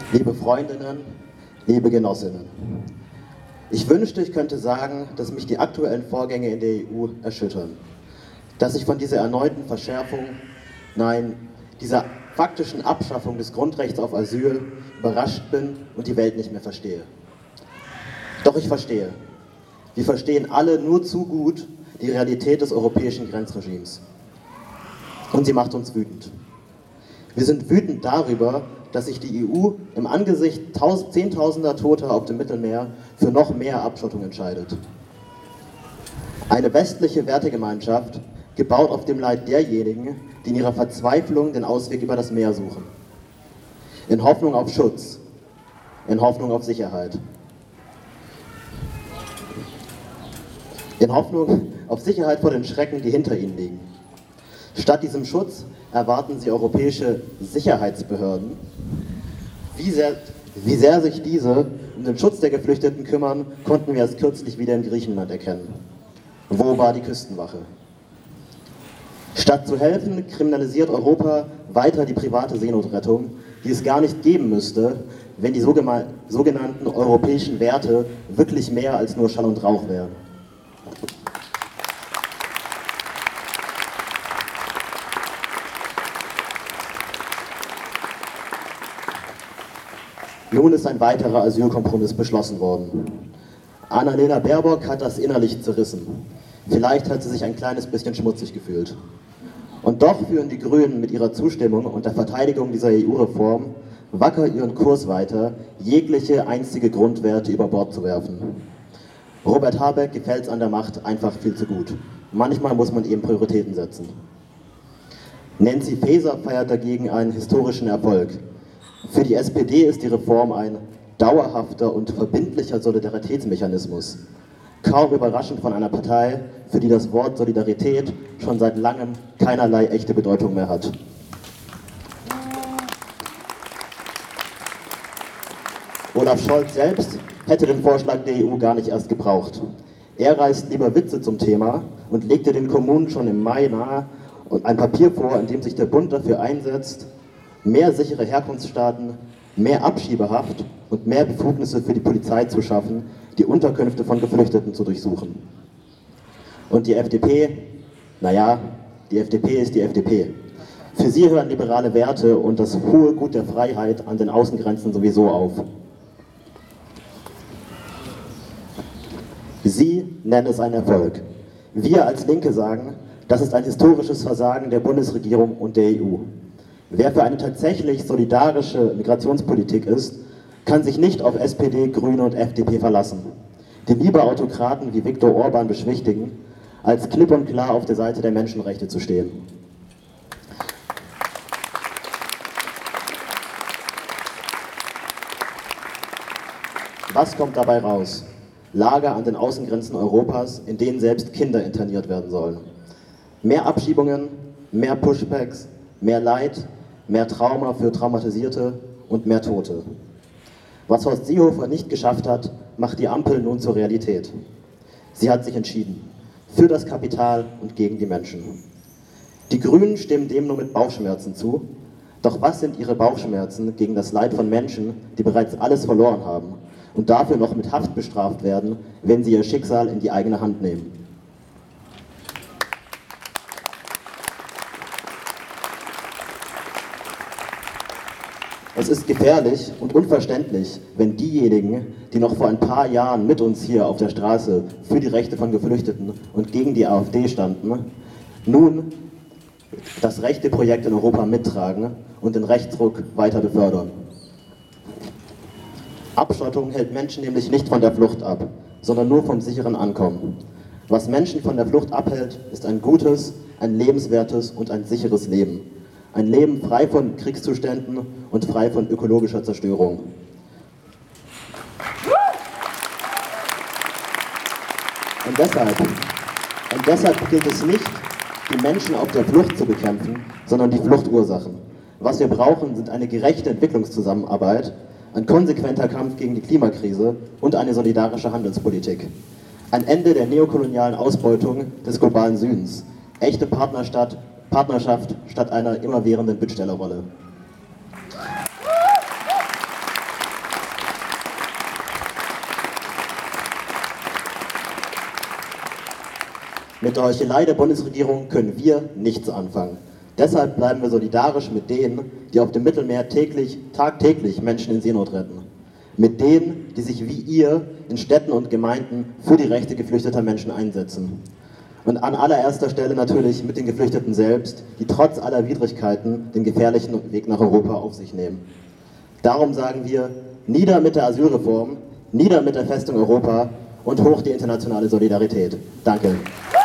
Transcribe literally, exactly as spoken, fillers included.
liebe Freundinnen, liebe Genossinnen. Ich wünschte, ich könnte sagen, dass mich die aktuellen Vorgänge in der E U erschüttern. Dass ich von dieser erneuten Verschärfung, nein, dieser faktischen Abschaffung des Grundrechts auf Asyl überrascht bin und die Welt nicht mehr verstehe. Doch ich verstehe. Wir verstehen alle nur zu gut die Realität des europäischen Grenzregimes. Und sie macht uns wütend. Wir sind wütend darüber, dass sich die E U im Angesicht Zehntausender Toter auf dem Mittelmeer für noch mehr Abschottung entscheidet. Eine westliche Wertegemeinschaft, gebaut auf dem Leid derjenigen, die in ihrer Verzweiflung den Ausweg über das Meer suchen. In Hoffnung auf Schutz, in Hoffnung auf Sicherheit. In Hoffnung auf Sicherheit vor den Schrecken, die hinter ihnen liegen. Statt diesem Schutz erwarten sie europäische Sicherheitsbehörden. Wie sehr, wie sehr sich diese um den Schutz der Geflüchteten kümmern, konnten wir erst kürzlich wieder in Griechenland erkennen. Wo war die Küstenwache? Statt zu helfen, kriminalisiert Europa weiter die private Seenotrettung, die es gar nicht geben müsste, wenn die sogenannten europäischen Werte wirklich mehr als nur Schall und Rauch wären. Nun ist ein weiterer Asylkompromiss beschlossen worden. Annalena Baerbock hat das innerlich zerrissen. Vielleicht hat sie sich ein kleines bisschen schmutzig gefühlt. Und doch führen die Grünen mit ihrer Zustimmung und der Verteidigung dieser E U-Reform wacker ihren Kurs weiter, jegliche einstige Grundwerte über Bord zu werfen. Robert Habeck gefällt es an der Macht einfach viel zu gut. Manchmal muss man eben Prioritäten setzen. Nancy Faeser feiert dagegen einen historischen Erfolg. Für die S P D ist die Reform ein dauerhafter und verbindlicher Solidaritätsmechanismus. Kaum überraschend von einer Partei, für die das Wort Solidarität schon seit langem keinerlei echte Bedeutung mehr hat. Olaf Scholz selbst hätte den Vorschlag der E U gar nicht erst gebraucht. Er reißt lieber Witze zum Thema und legte den Kommunen schon im Mai nahe ein Papier vor, in dem sich der Bund dafür einsetzt, mehr sichere Herkunftsstaaten, mehr Abschiebehaft und mehr Befugnisse für die Polizei zu schaffen, die Unterkünfte von Geflüchteten zu durchsuchen. Und die F D P, naja, die F D P ist die F D P. Für sie hören liberale Werte und das hohe Gut der Freiheit an den Außengrenzen sowieso auf. Sie nennen es einen Erfolg. Wir als Linke sagen, das ist ein historisches Versagen der Bundesregierung und der E U. Wer für eine tatsächlich solidarische Migrationspolitik ist, kann sich nicht auf S P D, Grüne und F D P verlassen, die lieber Autokraten wie Viktor Orban beschwichtigen, als klipp und klar auf der Seite der Menschenrechte zu stehen. Was kommt dabei raus? Lager an den Außengrenzen Europas, in denen selbst Kinder interniert werden sollen. Mehr Abschiebungen, mehr Pushbacks, mehr Leid, mehr Trauma für Traumatisierte und mehr Tote. Was Horst Seehofer nicht geschafft hat, macht die Ampel nun zur Realität. Sie hat sich entschieden. Für das Kapital und gegen die Menschen. Die Grünen stimmen dem nur mit Bauchschmerzen zu. Doch was sind ihre Bauchschmerzen gegen das Leid von Menschen, die bereits alles verloren haben und dafür noch mit Haft bestraft werden, wenn sie ihr Schicksal in die eigene Hand nehmen? Es ist gefährlich und unverständlich, wenn diejenigen, die noch vor ein paar Jahren mit uns hier auf der Straße für die Rechte von Geflüchteten und gegen die AfD standen, nun das rechte Projekt in Europa mittragen und den Rechtsruck weiter befördern. Abschottung hält Menschen nämlich nicht von der Flucht ab, sondern nur vom sicheren Ankommen. Was Menschen von der Flucht abhält, ist ein gutes, ein lebenswertes und ein sicheres Leben. Ein Leben frei von Kriegszuständen und frei von ökologischer Zerstörung. Und deshalb, und deshalb gilt es nicht, die Menschen auf der Flucht zu bekämpfen, sondern die Fluchtursachen. Was wir brauchen, sind eine gerechte Entwicklungszusammenarbeit, ein konsequenter Kampf gegen die Klimakrise und eine solidarische Handelspolitik. Ein Ende der neokolonialen Ausbeutung des globalen Südens. Echte Partnerstadt Partnerschaft statt einer immerwährenden Bittstellerrolle. Mit der Heuchelei der Bundesregierung können wir nichts anfangen. Deshalb bleiben wir solidarisch mit denen, die auf dem Mittelmeer täglich, tagtäglich Menschen in Seenot retten. Mit denen, die sich wie ihr in Städten und Gemeinden für die Rechte geflüchteter Menschen einsetzen. Und an allererster Stelle natürlich mit den Geflüchteten selbst, die trotz aller Widrigkeiten den gefährlichen Weg nach Europa auf sich nehmen. Darum sagen wir, nieder mit der Asylreform, nieder mit der Festung Europa und hoch die internationale Solidarität. Danke.